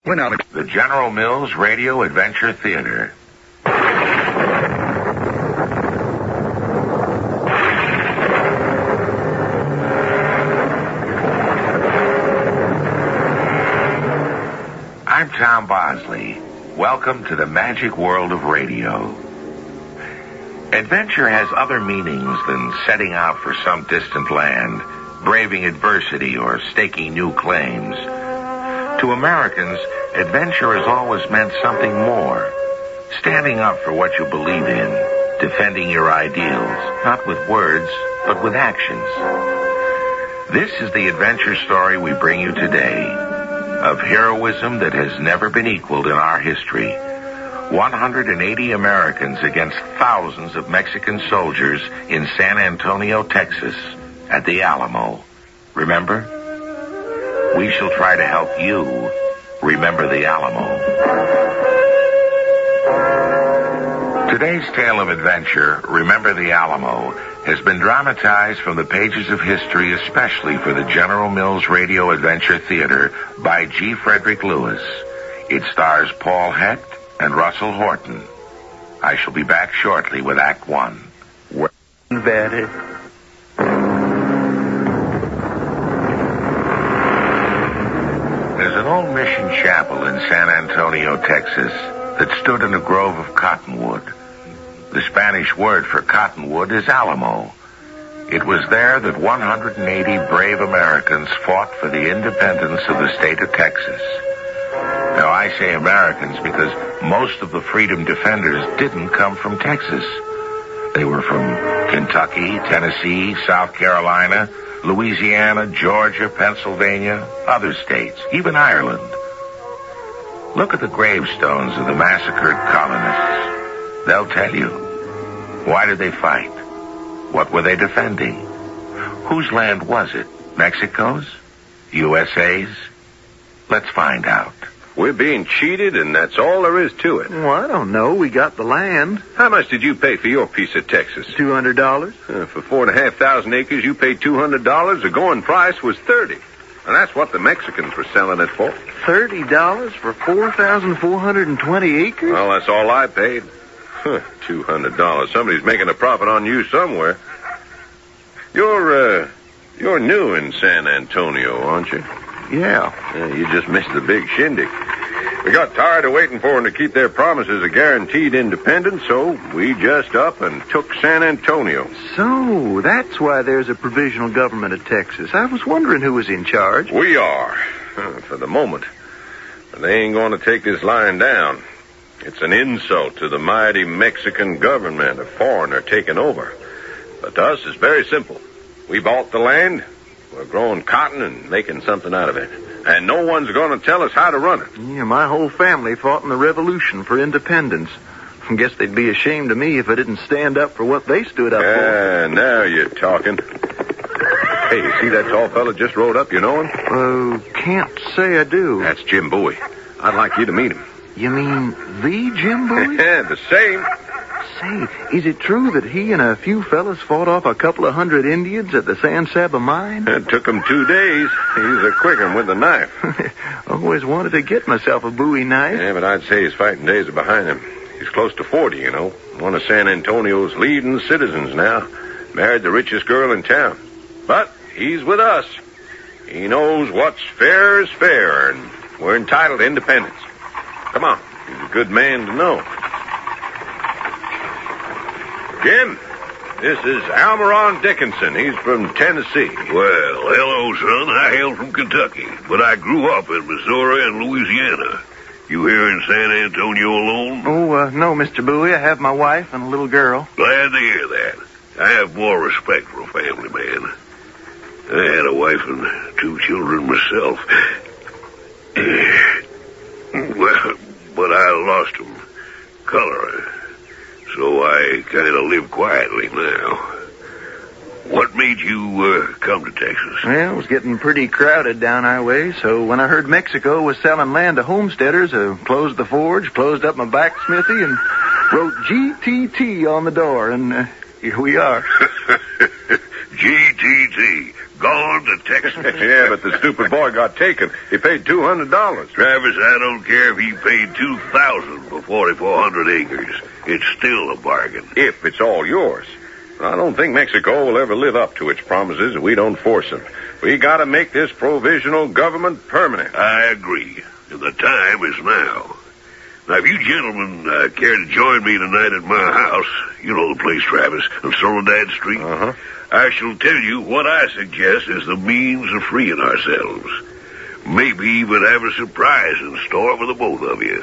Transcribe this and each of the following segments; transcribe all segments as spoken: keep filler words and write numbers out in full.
Went out of the General Mills Radio Adventure Theater. I'm Tom Bosley. Welcome to the magic world of radio. Adventure has other meanings than setting out for some distant land, braving adversity, or staking new claims. To Americans, adventure has always meant something more. Standing up for what you believe in, defending your ideals, not with words, but with actions. This is the adventure story we bring you today, of heroism that has never been equaled in our history. one hundred eighty Americans against thousands of Mexican soldiers in San Antonio, Texas, at the Alamo. Remember? We shall try to help you remember the Alamo. Today's tale of adventure, Remember the Alamo, has been dramatized from the pages of history, especially for the General Mills Radio Adventure Theater, by G. Frederick Lewis. It stars Paul Hecht and Russell Horton. I shall be back shortly with Act One. Very. There's an old mission chapel in San Antonio, Texas, that stood in a grove of cottonwood. The Spanish word for cottonwood is Alamo. It was there that one hundred eighty brave Americans fought for the independence of the state of Texas. Now, I say Americans because most of the freedom defenders didn't come from Texas. They were from Kentucky, Tennessee, South Carolina, Louisiana, Georgia, Pennsylvania, other states, even Ireland. Look at the gravestones of the massacred colonists. They'll tell you. Why did they fight? What were they defending? Whose land was it? Mexico's? U S A's? Let's find out. We're being cheated, and that's all there is to it. Well, I don't know. We got the land. How much did you pay for your piece of Texas? Two hundred dollars. Uh, for four and a half thousand acres, you paid two hundred dollars. The going price was thirty. And that's what the Mexicans were selling it for. Thirty dollars for four thousand four hundred and twenty acres? Well, that's all I paid. Huh, two hundred dollars. Somebody's making a profit on you somewhere. You're, uh, you're new in San Antonio, aren't you? Yeah. Yeah, you just missed the big shindig. We got tired of waiting for them to keep their promises of guaranteed independence, so we just up and took San Antonio. So, that's why there's a provisional government of Texas. I was wondering who was in charge. We are, uh, for the moment. But they ain't going to take this lying down. It's an insult to the mighty Mexican government, a foreigner taking over. But to us, it's very simple. We bought the land. We're growing cotton and making something out of it. And no one's going to tell us how to run it. Yeah, my whole family fought in the Revolution for independence. I guess they'd be ashamed of me if I didn't stand up for what they stood up ah, for. Ah, now you're talking. Hey, you see that tall fella just rode up? You know him? Uh, can't say I do. That's Jim Bowie. I'd like you to meet him. You mean the Jim Bowie? Yeah, the same. Say, is it true that he and a few fellas fought off a couple of hundred Indians at the San Saba mine? It took him two days. He's a quick one with the knife. Always wanted to get myself a Bowie knife. Yeah, but I'd say his fighting days are behind him. He's close to forty, you know. One of San Antonio's leading citizens now. Married the richest girl in town. But he's with us. He knows what's fair is fair, and we're entitled to independence. Come on. He's a good man to know. Jim, this is Almiron Dickinson. He's from Tennessee. Well, hello, son. I hail from Kentucky, but I grew up in Missouri and Louisiana. You here in San Antonio alone? Oh, uh, no, Mister Bowie. I have my wife and a little girl. Glad to hear that. I have more respect for a family man. I had a wife and two children myself. Well, but I lost them. Color. So I kind of live quietly now. What made you uh, come to Texas? Well, it was getting pretty crowded down our way, so when I heard Mexico was selling land to homesteaders, I closed the forge, closed up my blacksmithy, and wrote G T T on the door, and uh, here we are. G T T. gone to Texas. Yeah, but the stupid boy got taken. He paid two hundred dollars. Travis, I don't care if he paid two thousand dollars for forty-four hundred acres. It's still a bargain. If it's all yours. I don't think Mexico will ever live up to its promises if we don't force them. We gotta make this provisional government permanent. I agree. And the time is now. Now, if you gentlemen uh, care to join me tonight at my house, you know the place, Travis, on Soledad Street, Uh-huh. I shall tell you what I suggest is the means of freeing ourselves. Maybe even have a surprise in store for the both of you.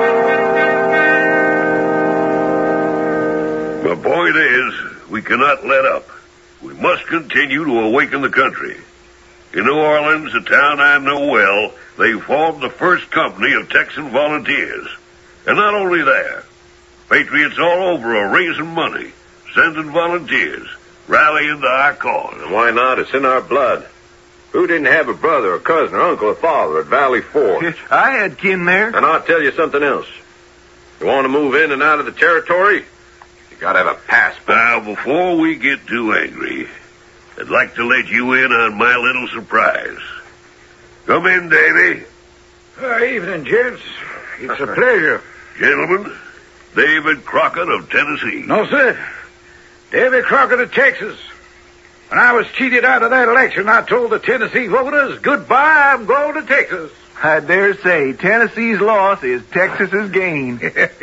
The point is, we cannot let up. We must continue to awaken the country. In New Orleans, a town I know well, they formed the first company of Texan volunteers. And not only that, patriots all over are raising money, sending volunteers, rallying to our cause. And why not? It's in our blood. Who didn't have a brother or cousin or uncle or father at Valley Forge? I had kin there. And I'll tell you something else. You want to move in and out of the territory? You gotta have a passport. Now, before we get too angry, I'd like to let you in on my little surprise. Come in, Davy. Uh, evening, gents. It's a pleasure. Gentlemen, David Crockett of Tennessee. No, sir. David Crockett of Texas. When I was cheated out of that election, I told the Tennessee voters, goodbye, I'm going to Texas. I dare say Tennessee's loss is Texas's gain.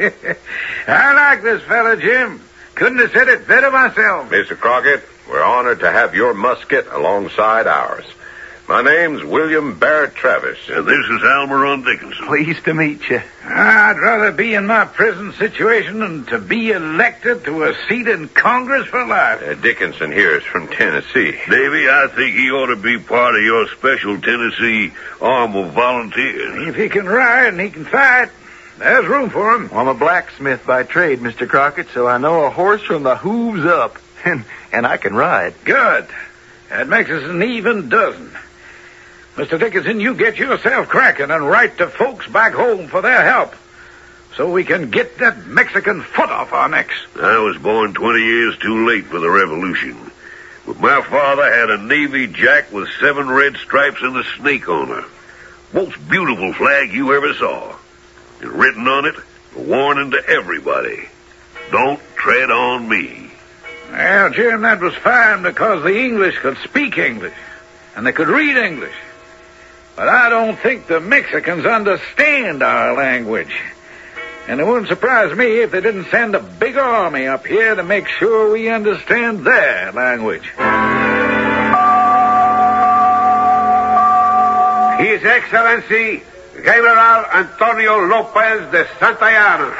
I like this fella, Jim. Couldn't have said it better myself. Mister Crockett, we're honored to have your musket alongside ours. My name's William Barrett Travis. And this is Almiron Dickinson. Pleased to meet you. I'd rather be in my present situation than to be elected to a seat in Congress for life. Uh, Dickinson here is from Tennessee. Davy, I think he ought to be part of your special Tennessee arm of volunteers. If he can ride and he can fight, there's room for him. Well, I'm a blacksmith by trade, Mister Crockett, so I know a horse from the hooves up, and, and I can ride. Good. That makes us an even dozen. Mister Dickinson, you get yourself cracking and write to folks back home for their help, so we can get that Mexican foot off our necks. I was born twenty years too late for the revolution. But my father had a Navy Jack with seven red stripes and a snake on her. Most beautiful flag you ever saw. And written on it, a warning to everybody. Don't tread on me. Well, Jim, that was fine because the English could speak English, and they could read English. But I don't think the Mexicans understand our language. And it wouldn't surprise me if they didn't send a big army up here to make sure we understand their language. His Excellency, General Antonio Lopez de Santayana.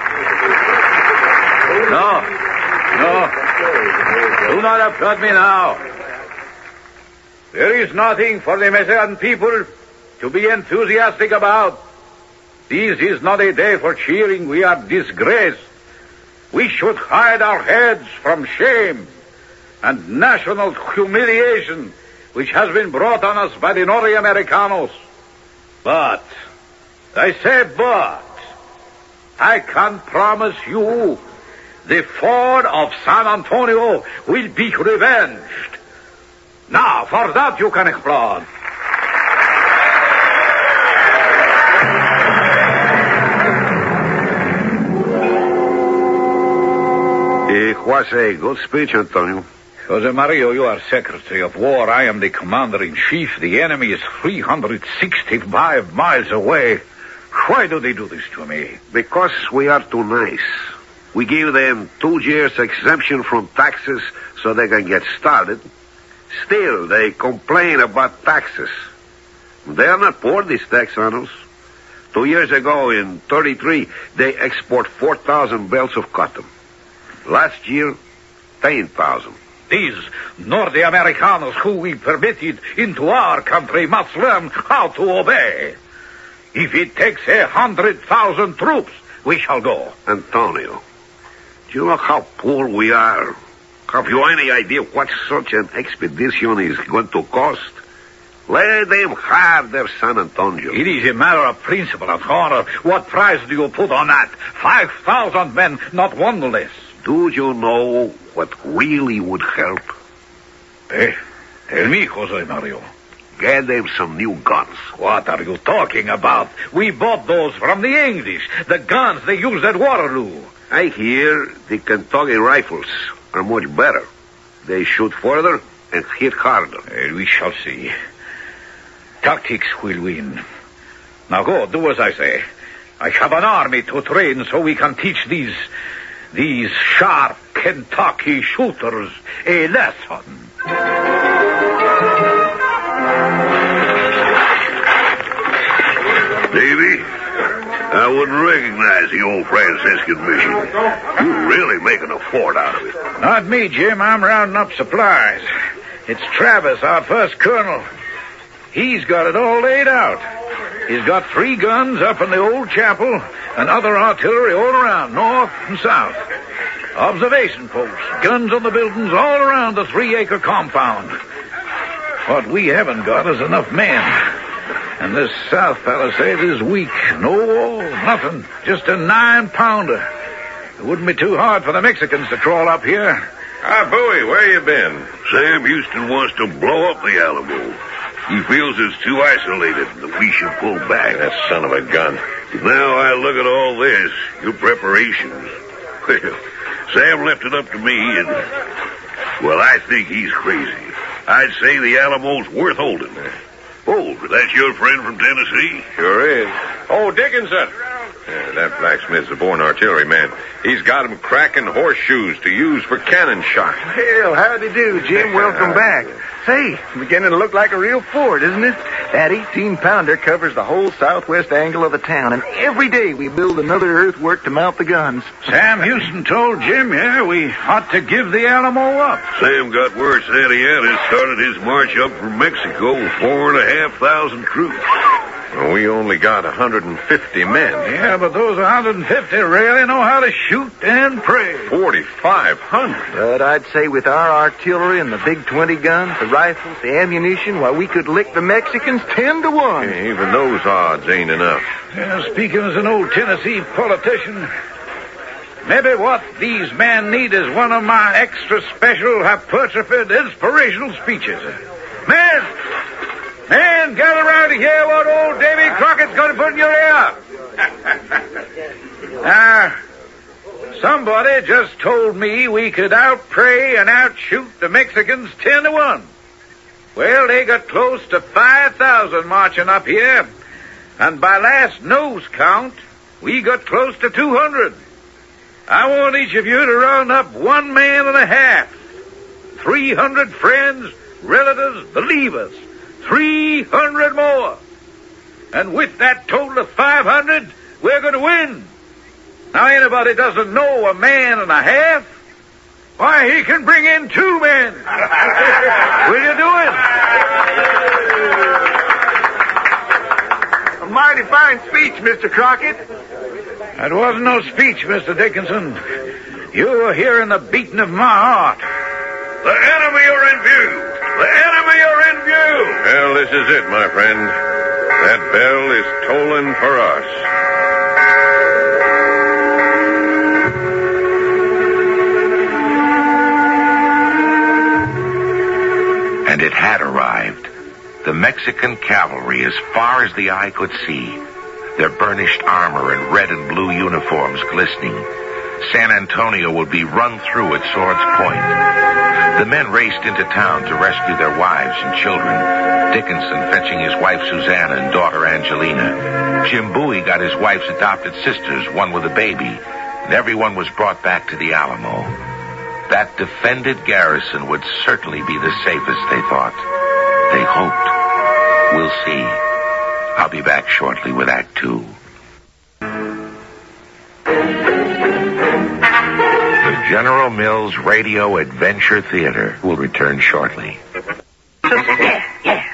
No, no. Do not applaud me now. There is nothing for the Mexican people to be enthusiastic about. This is not a day for cheering. We are disgraced. We should hide our heads from shame and national humiliation which has been brought on us by the Norteamericanos. But, I say but, I can promise you the fort of San Antonio will be revenged. Now, for that you can applaud. It was a good speech, Antonio. Jose Mario, you are Secretary of War. I am the Commander-in-Chief. The enemy is three hundred sixty-five miles away. Why do they do this to me? Because we are too nice. We give them two years exemption from taxes so they can get started. Still, they complain about taxes. They are not poor, these Texanos. Two years ago, in thirty-three, they export four thousand bales of cotton. Last year, ten thousand. These Norte-Americanos who we permitted into our country must learn how to obey. If it takes a hundred thousand troops, we shall go. Antonio, do you know how poor we are? Have you any idea what such an expedition is going to cost? Let them have their San Antonio. It is a matter of principle and honor. What price do you put on that? Five thousand men, not one less. Do you know what really would help? The, Tell me, Jose Mario. Get them some new guns. What are you talking about? We bought those from the English. The guns they used at Waterloo. I hear the Kentucky rifles are much better. They shoot further and hit harder. Uh, we shall see. Tactics will win. Now go, do as I say. I have an army to train so we can teach these... these sharp Kentucky shooters a lesson. Davy, I wouldn't recognize the old Franciscan mission. You're really making a fort out of it. Not me, Jim. I'm rounding up supplies. It's Travis, our first colonel. He's got it all laid out. He's got three guns up in the old chapel and other artillery all around, north and south. Observation posts, guns on the buildings all around the three-acre compound. What we haven't got is enough men. And this south palisade is weak. No wall, nothing. Just a nine-pounder. It wouldn't be too hard for the Mexicans to crawl up here. Ah, Bowie, where you been? Sam Houston wants to blow up the Alamo. He feels it's too isolated and that we should pull back. That son of a gun. Now I look at all this, your preparations. Well, Sam left it up to me, and, well, I think he's crazy. I'd say the Alamo's worth holding. Oh, that's your friend from Tennessee? Sure is. Oh, Dickinson. Yeah, that blacksmith's a born artilleryman. He's got him cracking horseshoes to use for cannon shot. Well, howdy do, Jim. Welcome back. Say, it's beginning to look like a real fort, isn't it? That eighteen-pounder covers the whole southwest angle of the town, and every day we build another earthwork to mount the guns. Sam Houston told Jim, yeah, we ought to give the Alamo up. Sam got word Santana started his march up from Mexico with four and a half thousand troops. Well, we only got one hundred fifty men. Yeah, but those one hundred fifty really know how to shoot and pray. forty-five hundred. But I'd say with our artillery and the big twenty guns, the rifles, the ammunition, why, we could lick the Mexicans ten to one. Yeah, even those odds ain't enough. Yeah, speaking as an old Tennessee politician, maybe what these men need is one of my extra special hypertrophied inspirational speeches. Men! Men, gather around to hear what old Davy Crockett's going to put in your ear. Now, somebody just told me we could out-pray and out-shoot the Mexicans ten to one. Well, they got close to five thousand marching up here, and by last nose count, we got close to two hundred. I want each of you to round up one man and a half. three hundred friends, relatives, believers. three hundred more. And with that total of five hundred, we're going to win. Now, anybody doesn't know a man and a half, why, he can bring in two men. Will you do it? A mighty fine speech, Mister Crockett. That wasn't no speech, Mister Dickinson. You were hearing the beating of my heart. The enemy are in view. The enemy are in view. Well, this is it, my friend. That bell is tolling for us. And it had arrived. The Mexican cavalry, as far as the eye could see, their burnished armor and red and blue uniforms glistening. San Antonio would be run through at sword's point. The men raced into town to rescue their wives and children, Dickinson fetching his wife Susanna and daughter Angelina. Jim Bowie got his wife's adopted sisters, one with a baby, and everyone was brought back to the Alamo. That defended garrison would certainly be the safest, they thought. They hoped. We'll see. I'll be back shortly with Act Two. The General Mills Radio Adventure Theater will return shortly. Yeah, yeah.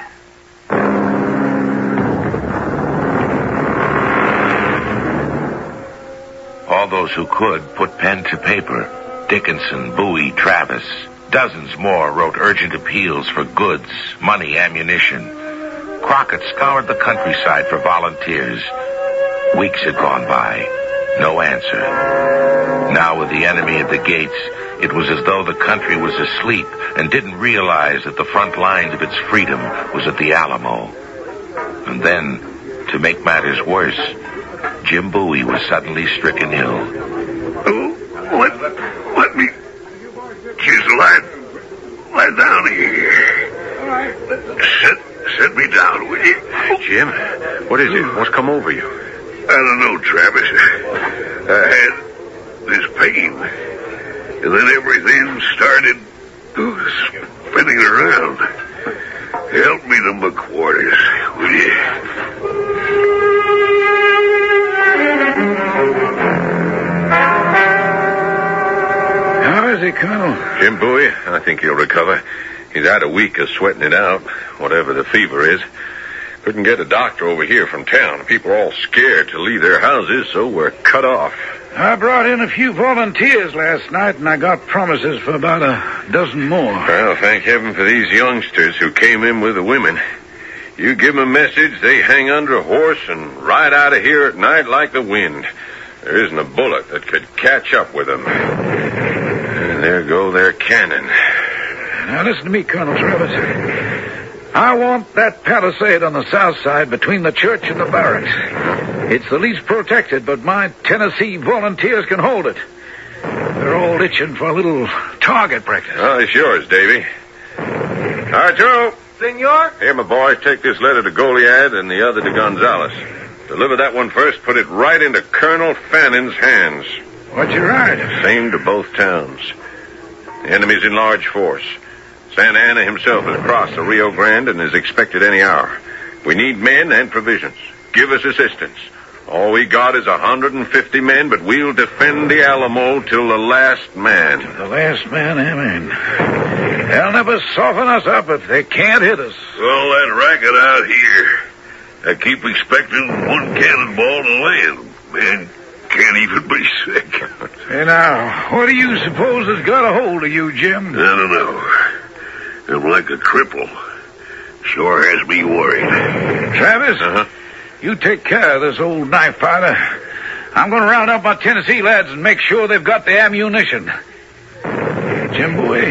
All those who could put pen to paper. Dickinson, Bowie, Travis. Dozens more wrote urgent appeals for goods, money, ammunition. Crockett scoured the countryside for volunteers. Weeks had gone by. No answer. Now, with the enemy at the gates, It was as though the country was asleep and didn't realize that the front lines of its freedom was at the Alamo. And then, to make matters worse, Jim Bowie was suddenly stricken ill. Oh, let, let me just lie, lie down here. Sit, sit me down, will you? Jim, what is it? What's come over you? I don't know, Travis. I had this pain, and then everything started oh, spinning around. Help me to my quarters, will you? How is he, Colonel? Jim Bowie, I think he'll recover. He's had a week of sweating it out, whatever the fever is. Couldn't get a doctor over here from town. People are all scared to leave their houses, so we're cut off. I brought in a few volunteers last night, and I got promises for about a dozen more. Well, thank heaven for these youngsters who came in with the women. You give them a message, they hang under a horse and ride out of here at night like the wind. There isn't a bullet that could catch up with them. And there go their cannon. Now listen to me, Colonel Travis. I want that palisade on the south side between the church and the barracks. It's the least protected, but my Tennessee volunteers can hold it. They're all itching for a little target practice. Oh, it's yours, Davy. Arturo! Senor? Here, my boys, take this letter to Goliad and the other to Gonzales. Deliver that one first, put it right into Colonel Fannon's hands. What'd you write? Same to both towns. The enemy's in large force. Santa Anna himself has crossed the Rio Grande and is expected any hour. We need men and provisions. Give us assistance. All we got is one hundred fifty men, but we'll defend the Alamo till the last man. The last man, amen. They'll never soften us up if they can't hit us. All that racket out here. I keep expecting one cannonball to land. Man, can't even be sick. Hey, now, what do you suppose has got a hold of you, Jim? I don't know. I'm like a cripple. Sure has me worried. Travis, Uh-huh. you take care of this old knife fighter. I'm going to round up my Tennessee lads and make sure they've got the ammunition. Jim Bowie,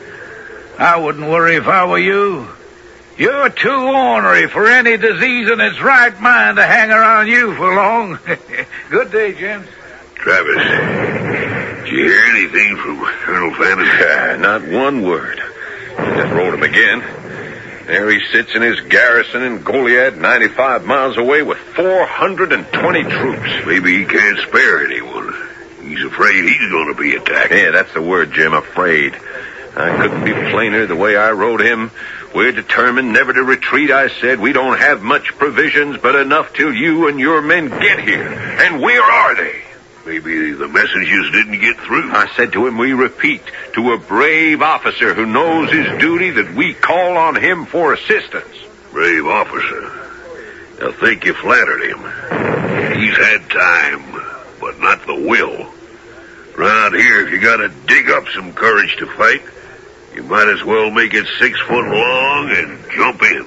I wouldn't worry if I were you. You're too ornery for any disease in its right mind to hang around you for long. Good day, Jim. Travis, did you hear anything from Colonel Fannin? Ah, not one word. I just wrote him again. There he sits in his garrison in Goliad, ninety-five miles away with four hundred twenty troops. Maybe he can't spare anyone. He's afraid he's going to be attacked. Yeah, that's the word, Jim, afraid. I couldn't be plainer the way I wrote him. We're determined never to retreat, I said. We don't have much provisions, but enough till you and your men get here. And where are they? Maybe the messages didn't get through. I said to him, we repeat, to a brave officer who knows his duty, that we call on him for assistance. Brave officer. I think you flattered him. He's had time, but not the will. Round here, if you gotta dig up some courage to fight, you might as well make it six foot long and jump in.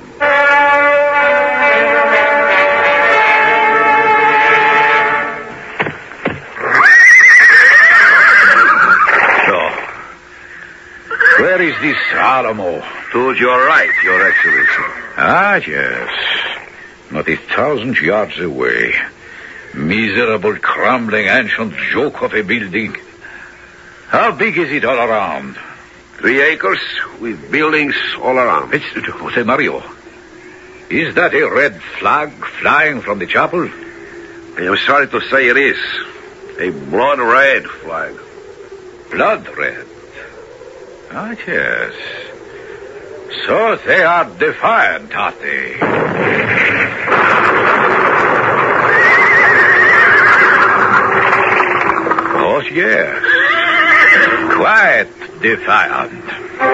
Where is this Alamo? To your right, Your Excellency. Ah, yes. Not a thousand yards away. Miserable, crumbling, ancient joke of a building. How big is it all around? Three acres with buildings all around. It's, Jose Mario, is that a red flag flying from the chapel? I am sorry to say it is. A blood red flag. Blood red? Ah, yes. So they are defiant, are they? Oh, yes. Quite defiant.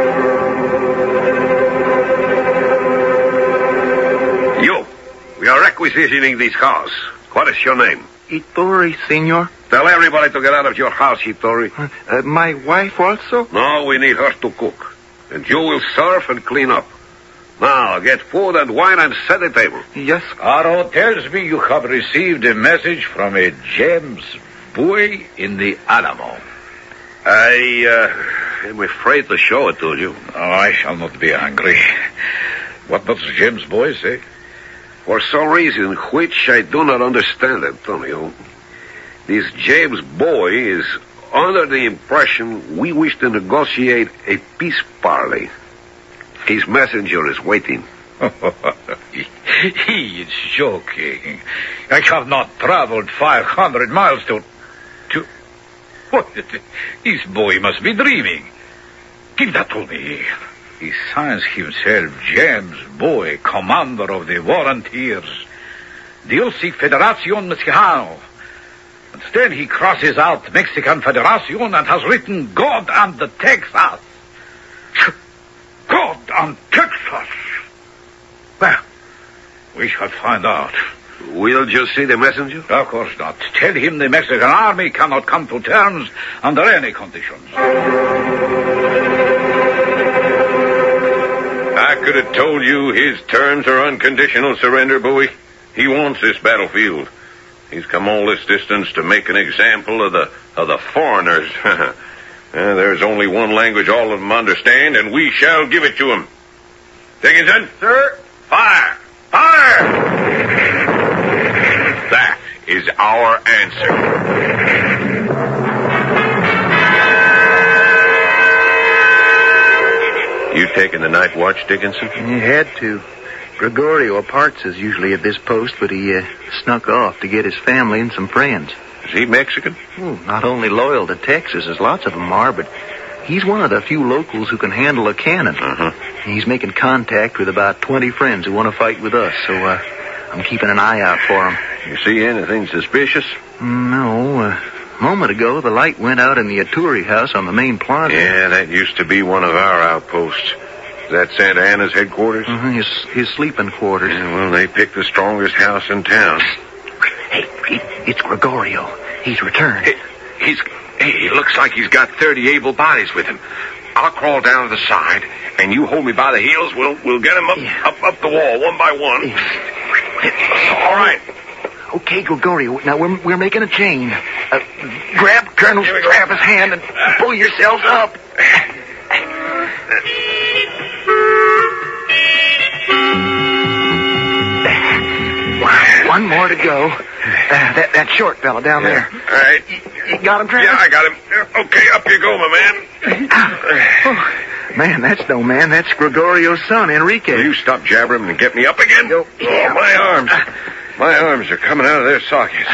You, we are requisitioning this house. What is your name? Itori, senor. Tell everybody to get out of your house, Hitori. Uh, my wife also? No, we need her to cook. And you will serve and clean up. Now, get food and wine and set the table. Yes. Aro tells me you have received a message from a James Bowie in the Alamo. I, uh, am afraid to show it to you. Oh, I shall not be angry. What does Jim's boy say? For some reason which I do not understand, Antonio, this James boy is under the impression we wish to negotiate a peace parley. His messenger is waiting. He is joking. I have not traveled five hundred miles to... to... What? This boy must be dreaming. Give that to me. He signs himself James Boy, commander of the volunteers. Dulce Federacion Mexicano. Instead, he crosses out Mexican Federation and has written God and the Texas. God and Texas. Well, we shall find out. We'll just see the messenger? Of course not. Tell him the Mexican army cannot come to terms under any conditions. I could have told you his terms are unconditional surrender, Bowie. He wants this battlefield. He's come all this distance to make an example of the of the foreigners. uh, there's only one language all of them understand, and we shall give it to him. Dickinson? Sir? Fire! Fire! That is our answer. You taking the night watch, Dickinson? He had to. Gregorio Parts is usually at this post, but he uh, snuck off to get his family and some friends. Is he Mexican? Oh, not only loyal to Texas, as lots of them are, but he's one of the few locals who can handle a cannon. Uh-huh. He's making contact with about twenty friends who want to fight with us, so uh, I'm keeping an eye out for him. You see anything suspicious? No. Uh, a moment ago, the light went out in the Aturi house on the main plaza. Yeah, that used to be one of our outposts. Is that Santa Anna's headquarters? Uh-huh, his, his sleeping quarters. Yeah, well, they picked the strongest house in town. Hey, it, it's Gregorio. He's returned. Hey, he's... Hey, it looks like he's got thirty able bodies with him. I'll crawl down to the side, and you hold me by the heels. We'll we'll get him up Yeah. up up the wall one by one. Yeah. All right. Okay, Gregorio. Now we're we're making a chain. Uh, grab Colonel Travis' hand and pull yourselves up. One more to go. Uh, that that short fella down Yeah. there. All right. You, you got him, Travis? Yeah, I got him. Yeah, okay, up you go, my man. Oh, man, that's no man. That's Gregorio's son, Enrique. Will you stop jabbering and get me up again? Yo, yeah. Oh, my arms. My arms are coming out of their sockets.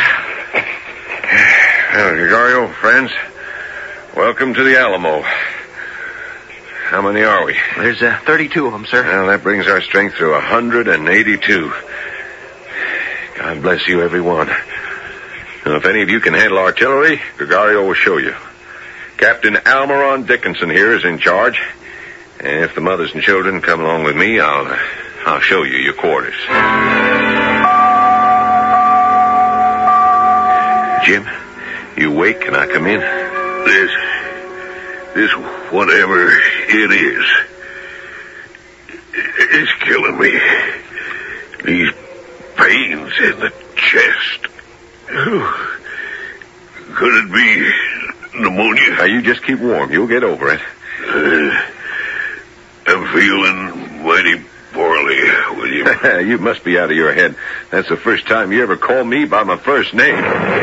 Well, Gregorio, friends, welcome to the Alamo. How many are we? There's uh, thirty-two of them, sir. Well, that brings our strength to one hundred eighty-two. God bless you, everyone. Now, if any of you can handle artillery, Gregorio will show you. Captain Almiron Dickinson here is in charge. And if the mothers and children come along with me, I'll, uh, I'll show you your quarters. Jim, you awake? Can I come in? This, this whatever it is, it's killing me. These pains in the chest. Oh, could it be pneumonia? Now, you just keep warm. You'll get over it. Uh, I'm feeling mighty poorly, William. You must be out of your head. That's the first time you ever called me by my first name.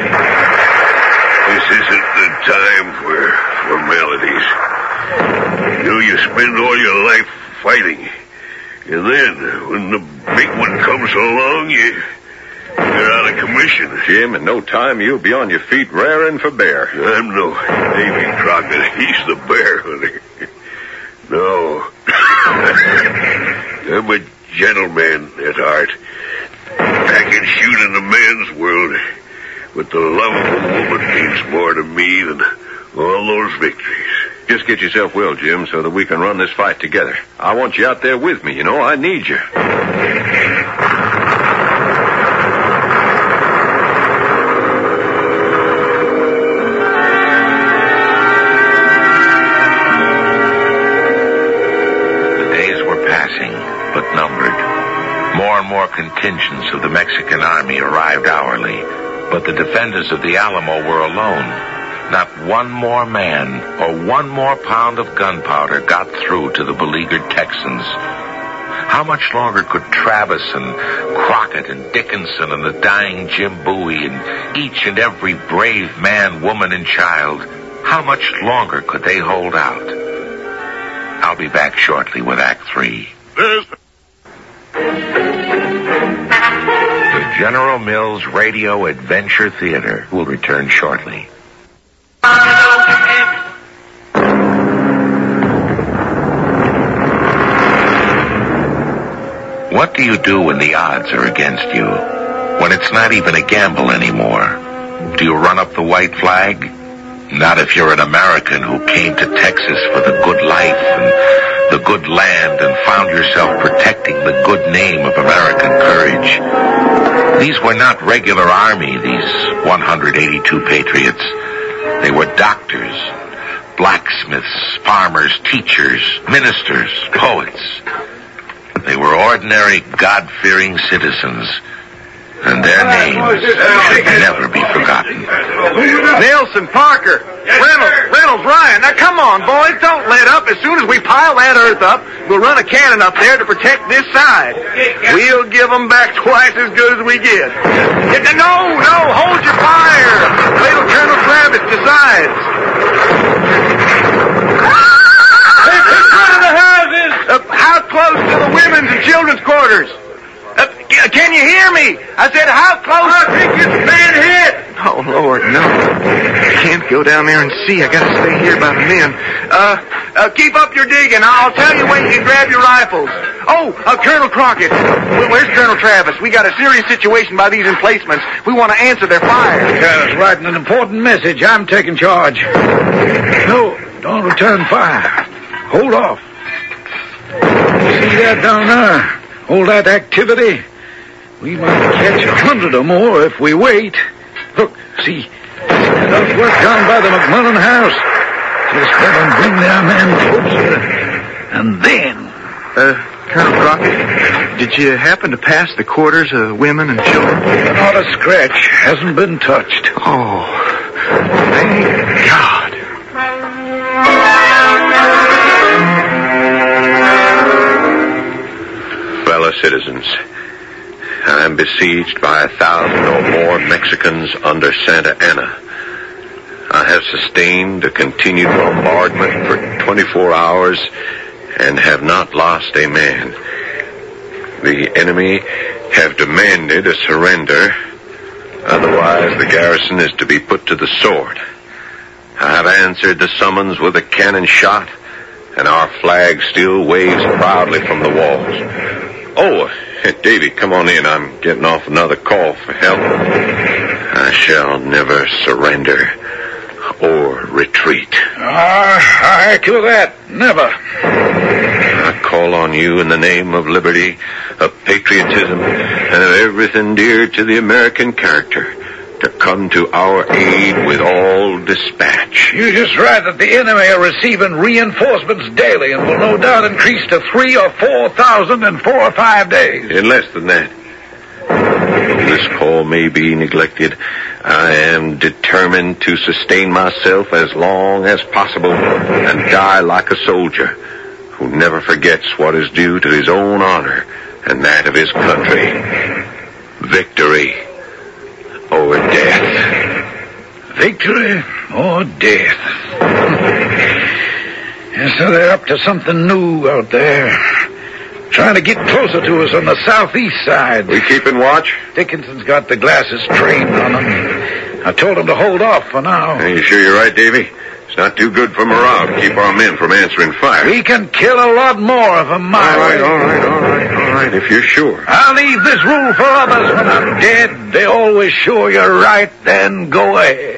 This isn't the time for formalities. You know, you spend all your life fighting. And then, when the big one comes along, you, you're out of commission. Jim, in no time you'll be on your feet raring for bear. I'm no Davy Crockett. He's the bear hunter. No. I'm a gentleman at heart. I can shoot in the man's world, but the love of a woman means more to me than all those victories. Just get yourself well, Jim, so that we can run this fight together. I want you out there with me, you know. I need you. The days were passing, but numbered. More and more contingents of the Mexican army arrived hourly, but the defenders of the Alamo were alone. Not one more man or one more pound of gunpowder got through to the beleaguered Texans. How much longer could Travis and Crockett and Dickinson and the dying Jim Bowie and each and every brave man, woman, and child, how much longer could they hold out? I'll be back shortly with Act Three. There's... The General Mills Radio Adventure Theater will return shortly. What do you do when the odds are against you? When it's not even a gamble anymore? Do you run up the white flag? Not if you're an American who came to Texas for the good life and the good land and found yourself protecting the good name of American courage. These were not regular army, these one hundred eighty-two patriots. They were doctors, blacksmiths, farmers, teachers, ministers, poets. They were ordinary, God-fearing citizens, and their names should never be forgotten. Nelson, Parker, Reynolds, Reynolds, Ryan. Now, come on, boys. Don't let up. As soon as we pile that earth up, we'll run a cannon up there to protect this side. We'll give them back twice as good as we get. No, no, hold your fire. Wait till Colonel Travis decides. In front of the houses. Uh, how close to the women's and children's quarters? Uh, can you hear me? I said, how close? I think it's been hit. Oh, Lord, no. I can't go down there and see. I gotta stay here by the men. Uh, uh, keep up your digging. I'll tell you when you can grab your rifles. Oh, uh, Colonel Crockett. Well, where's Colonel Travis? We got a serious situation by these emplacements. We want to answer their fire. Colonel's writing an important message. I'm taking charge. No, don't return fire. Hold off. See that down there? All that activity? We might catch a hundred or more if we wait. Look, see, that work down by the McMullen house. Just let them bring their men closer. And then... Uh, Colonel Crockett, did you happen to pass the quarters of women and children? Not a scratch. Hasn't been touched. Oh, thank God. Fellow citizens, I am besieged by a thousand or more Mexicans under Santa Anna. I have sustained a continued bombardment for twenty-four hours and have not lost a man. The enemy have demanded a surrender. Otherwise, the garrison is to be put to the sword. I have answered the summons with a cannon shot, and our flag still waves proudly from the walls. Oh, Davy, come on in. I'm getting off another call for help. I shall never surrender or retreat. Ah, I echo that. Never. I call on you in the name of liberty, of patriotism, and of everything dear to the American character to come to our aid with all dispatch. You just write that the enemy are receiving reinforcements daily and will no doubt increase to three or four thousand in four or five days. In less than that. Though this call may be neglected, I am determined to sustain myself as long as possible and die like a soldier who never forgets what is due to his own honor and that of his country. Victory or death. Victory or death. And so they're up to something new out there. Trying to get closer to us on the southeast side. We keeping watch? Dickinson's got the glasses trained on them. I told him to hold off for now. Are you sure you're right, Davy? It's not too good for morale to keep our men from answering fire. We can kill a lot more of them my All right, way. all right, all right, all right, if you're sure. I'll leave this rule for others. When I'm dead, they always sure you're right, then go ahead.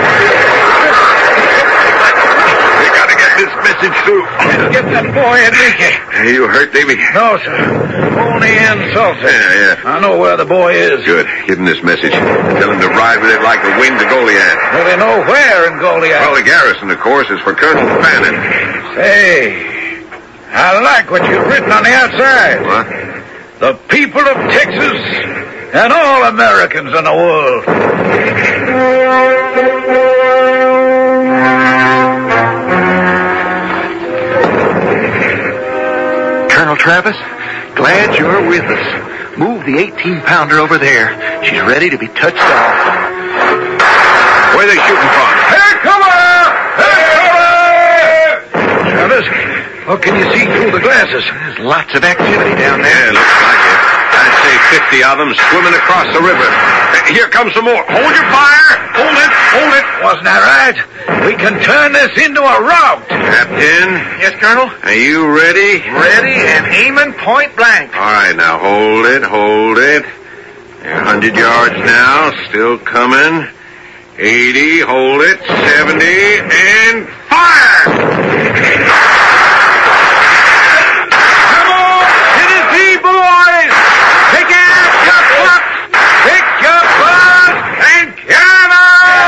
We gotta get this message through. Get that boy, Enrique. Hey, you hurt, Davy? No, sir. Only insulted. Yeah, yeah. I know where the boy is. Good. Give him this message. Tell him to ride with it like the wind to Goliath. Well, they know where in Goliath. Well, the garrison, of course, is for Colonel Fannin. Say, I like what you've written on the outside. What? The people of Texas and all Americans in the world. Travis. Glad you're with us. Move the eighteen-pounder over there. She's ready to be touched off. Where are they shooting from? Hey, cover! Hey, cover! Travis, what can you see through the glasses? There's lots of activity down there. Yeah, looks like it. I'd say fifty of them swimming across the river. Here comes some more. Hold your fire! Hold it! Hold it! Wasn't that right? We can turn this into a rout. Captain? Yes, Colonel? Are you ready? Ready and aiming point blank. All right, now hold it, hold it. They're one hundred yards now, still coming. eighty, hold it, seventy, and fire! Come on! To the sea, boys! Pick out your pluck! Pick your blood and counter!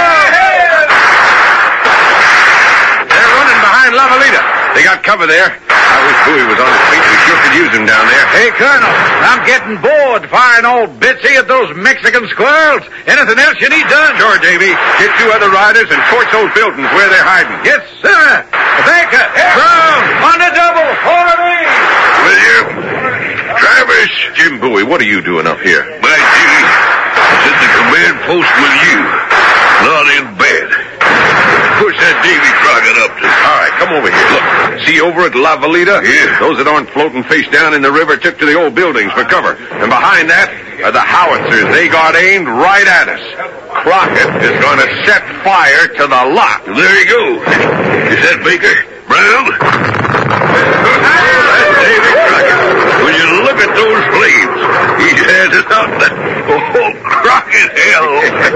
They're running behind La Valita. They got cover there. I wish Bowie was on his feet. We sure could use him down there. Hey, Colonel, I'm getting bored firing old Bitsy at those Mexican squirrels. Anything else you need done? Sure, Davy. Get two other riders and torch those buildings where they're hiding. Yes, sir. Baker, Brown, on the double, follow me. With you, Travis. Jim Bowie, what are you doing up here? My duty is at the command post with you, not in bed. Push that Davy Crockett up to. All right, come over here. Look, see over at La Valita? Yeah. Those that aren't floating face down in the river took to the old buildings for cover. And behind that are the howitzers. They got aimed right at us. Crockett is going to set fire to the lot. There you go. Is that Baker? Brown? That's Davy Crockett. When you look at those flames, he's handed out that whole Crockett hell.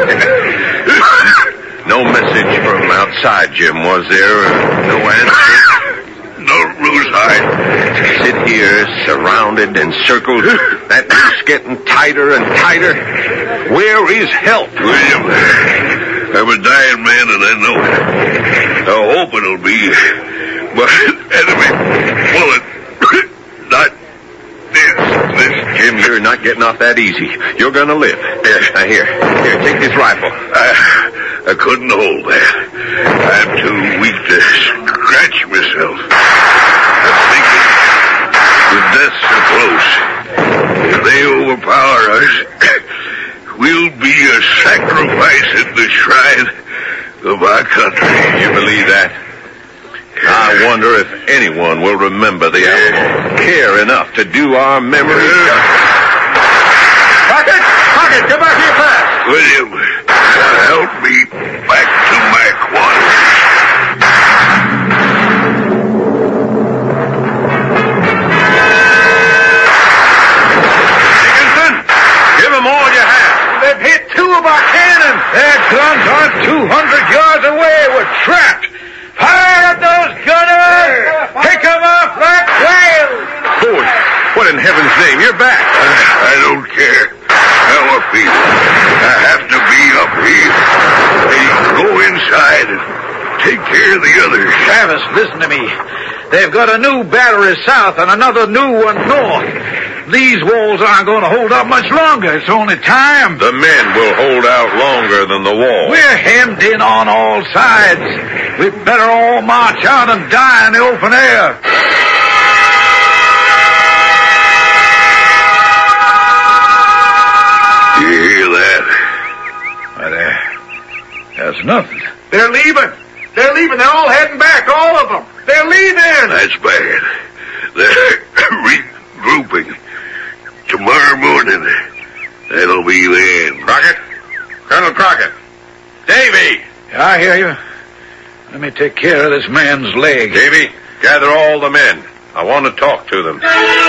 No message from outside, Jim, was there? No answer? Don't lose heart. Sit here, surrounded, encircled. That noose getting tighter and tighter. Where is help? William, I'm a dying man and I know it. I hope it'll be, but enemy bullet, not this, this. Jim, you're not getting off that easy. You're gonna live. Now here, here, take this rifle. I, I couldn't hold that. I'm too weak to scratch myself. I'm thinking, with death so close, if they overpower us, we'll be a sacrifice at the shrine of our country. You believe that? I wonder if anyone will remember the Alamo, care enough to do our memory. Crockett! Crockett, get back here fast! William, help me back to my quarters. Dickinson, give them all you have. They've hit two of our cannons. Their guns aren't two hundred yards away. We're trapped. Fire at those gunners! Pick them off like quails! Bowie, what in heaven's name? You're back. I don't care how I feel. I have to be up here. Hey, go inside and take care of the others. Travis, listen to me. They've got a new battery south and another new one north. These walls aren't going to hold up much longer. It's only time. The men will hold out longer than the wall. We're hemmed in on all sides. We'd better all march out and die in the open air. You hear that? Why, there, there's nothing. They're leaving. They're leaving. They're all heading back, all of them. They're leaving. That's bad. They're regrouping. Tomorrow morning, that'll be the end. Crockett? Colonel Crockett? Davy! I hear you. Let me take care of this man's leg. Davy, gather all the men. I want to talk to them.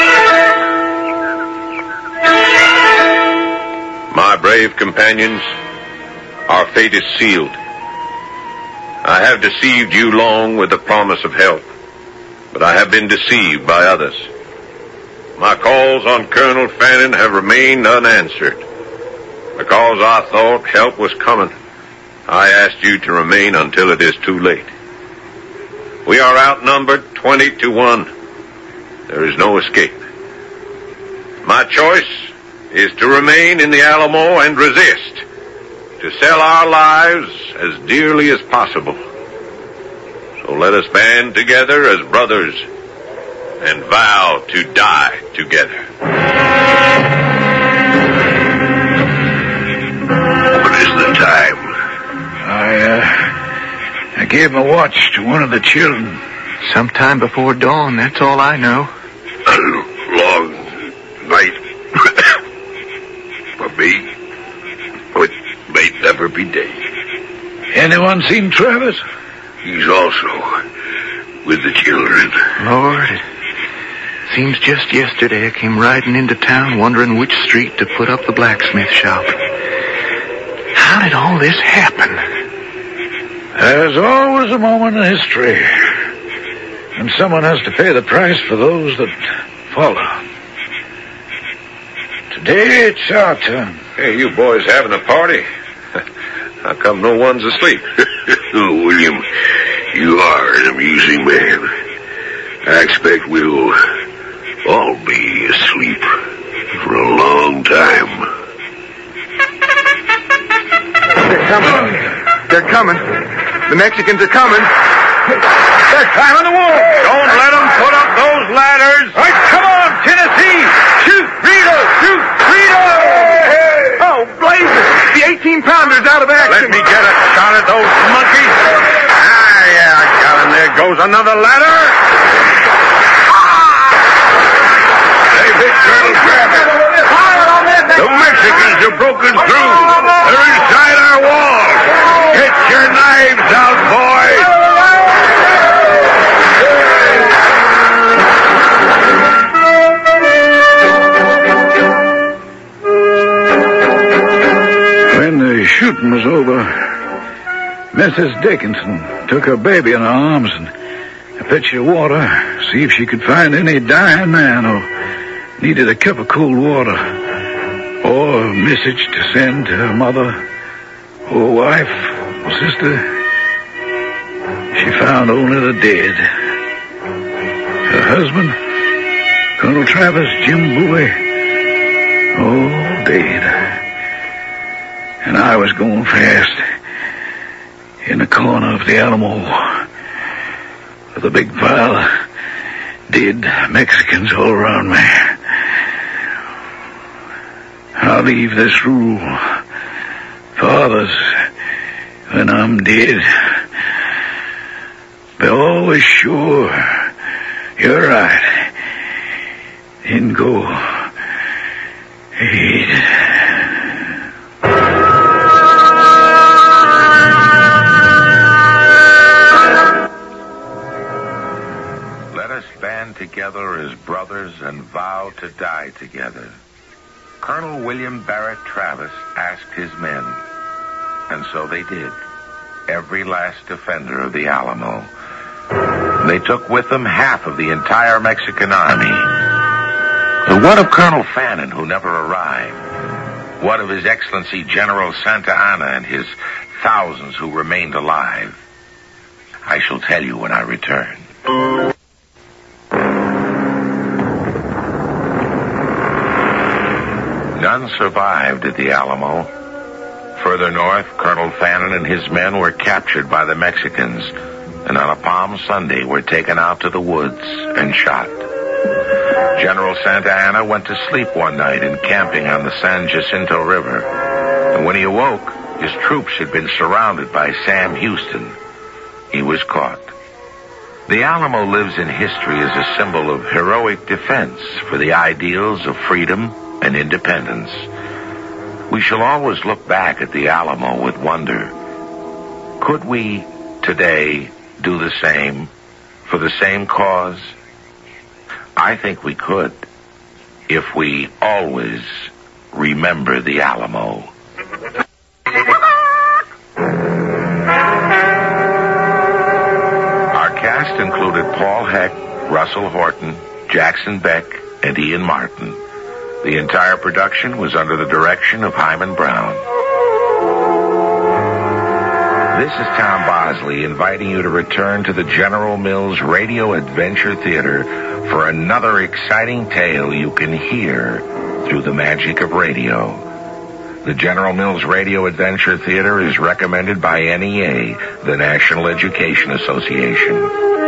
My brave companions, our fate is sealed. I have deceived you long with the promise of help, but I have been deceived by others. My calls on Colonel Fannin have remained unanswered. Because I thought help was coming, I asked you to remain until it is too late. We are outnumbered twenty to one. There is no escape. My choice is to remain in the Alamo and resist, to sell our lives as dearly as possible. So let us band together as brothers and vow to die together. What is the time? I, uh, I gave my watch to one of the children. Sometime before dawn, that's all I know. A long night for me. It may never be day. Anyone seen Travis? He's also with the children. Lord, it seems just yesterday I came riding into town wondering which street to put up the blacksmith shop. How did all this happen? There's always a moment in history, and someone has to pay the price for those that follow. Today it's our turn. Hey, you boys having a party? How come no one's asleep? Oh, William, you are an amusing man. I expect we'll all be asleep for a long time. They're coming. They're coming. The Mexicans are coming. They're climbing the wall. Don't let them put up those ladders. All right, come on, Tennessee. Shoot, Rito, shoot, Rito. Oh, blazes! The eighteen-pounder's out of action. Let me get a shot at those monkeys. Ah, yeah, I got him. There goes another ladder. They've hit Colonel Travis. The Mexicans have broken through. They're inside our walls. Get your knives out, boys. When the shooting was over, Missus Dickinson took her baby in her arms and a pitcher of water, see if she could find any dying man who needed a cup of cold water, or a message to send to her mother, or wife, or sister. She found only the dead. Her husband, Colonel Travis, Jim Bowie, all dead. And I was going fast in the corner of the Alamo with a big pile of dead Mexicans all around me. I'll leave this rule for others when I'm dead. Be always sure you're right. Then go ahead. Band together as brothers and vow to die together. Colonel William Barrett Travis asked his men, and so they did. Every last defender of the Alamo. They took with them half of the entire Mexican army. But what of Colonel Fannin, who never arrived? What of His Excellency General Santa Anna and his thousands who remained alive? I shall tell you when I return. None survived at the Alamo. Further north, Colonel Fannin and his men were captured by the Mexicans, and on a Palm Sunday were taken out to the woods and shot. General Santa Anna went to sleep one night encamping on the San Jacinto River, and when he awoke, his troops had been surrounded by Sam Houston. He was caught. The Alamo lives in history as a symbol of heroic defense for the ideals of freedom and independence. We shall always look back at the Alamo with wonder. Could we today do the same for the same cause? I think we could, if we always remember the Alamo. Our cast included Paul Heck, Russell Horton, Jackson Beck, and Ian Martin. The entire production was under the direction of Hyman Brown. This is Tom Bosley inviting you to return to the General Mills Radio Adventure Theater for another exciting tale you can hear through the magic of radio. The General Mills Radio Adventure Theater is recommended by N E A, the National Education Association.